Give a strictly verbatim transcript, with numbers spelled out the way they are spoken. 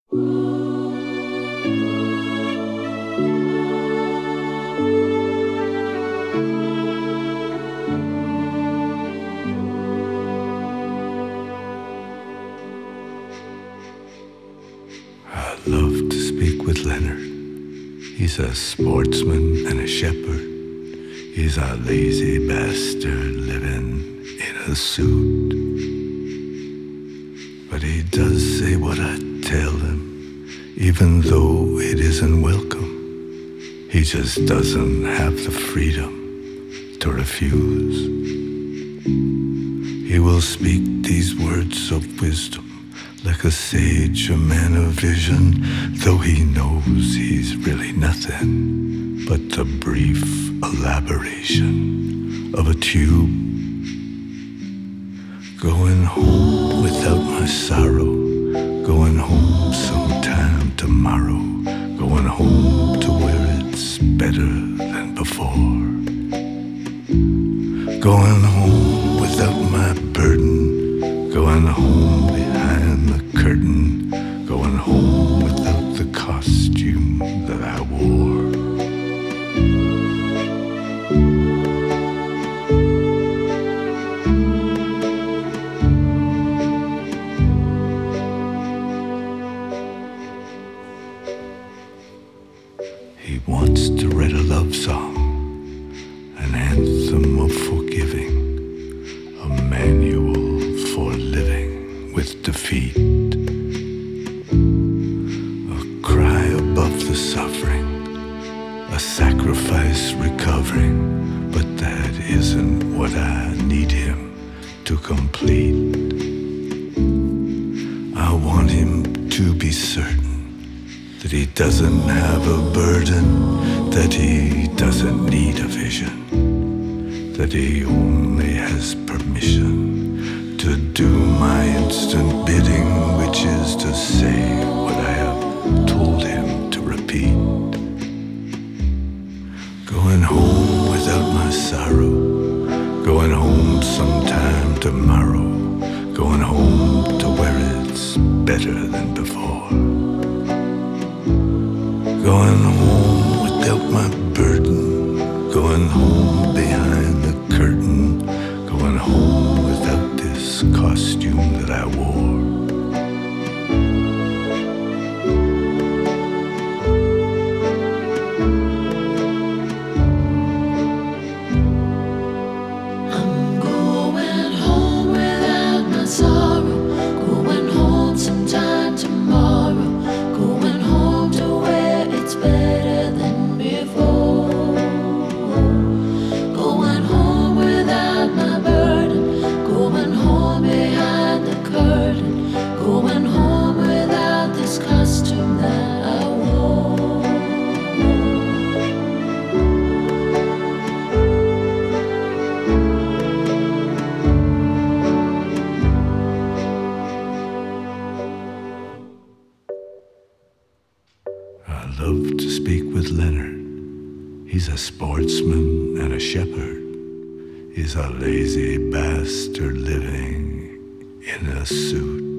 I love to speak with Leonard. He's a sportsman and a shepherd. He's a lazy bastard living in a suit. But he does say what I tell him, even though it isn't welcome. He just doesn't have the freedom to refuse. He will speak these words of wisdom like a sage, a man of vision, though he knows he's really nothing but the brief elaboration of a tube. Going home without my sorrow, going home sometime tomorrow, going home to where it's better than before. Going home without my burden, going home behind the curtain, going home without the costume that I wore. He wants to write a love song, an anthem of forgiving, a manual for living with defeat, a cry above the suffering, a sacrifice recovering, but that isn't what I need him to complete. I want him to be certain that he doesn't have a burden, that he doesn't need a vision, that he only has permission to do my instant bidding, which is to say what I have told him to repeat. Going home without my sorrow, going home sometime tomorrow, going home to where it's better than before. Going home without my burden, going home behind the curtain, going home without this costume that I wore. I'm going home without my sorrow, going home sometime tomorrow, going home to where it's better than before. Going home without my burden, going home behind the curtain, going home without this costume that I wore. I love to speak with Leonard. He's a sportsman and a shepherd. He's a lazy bastard living in a suit.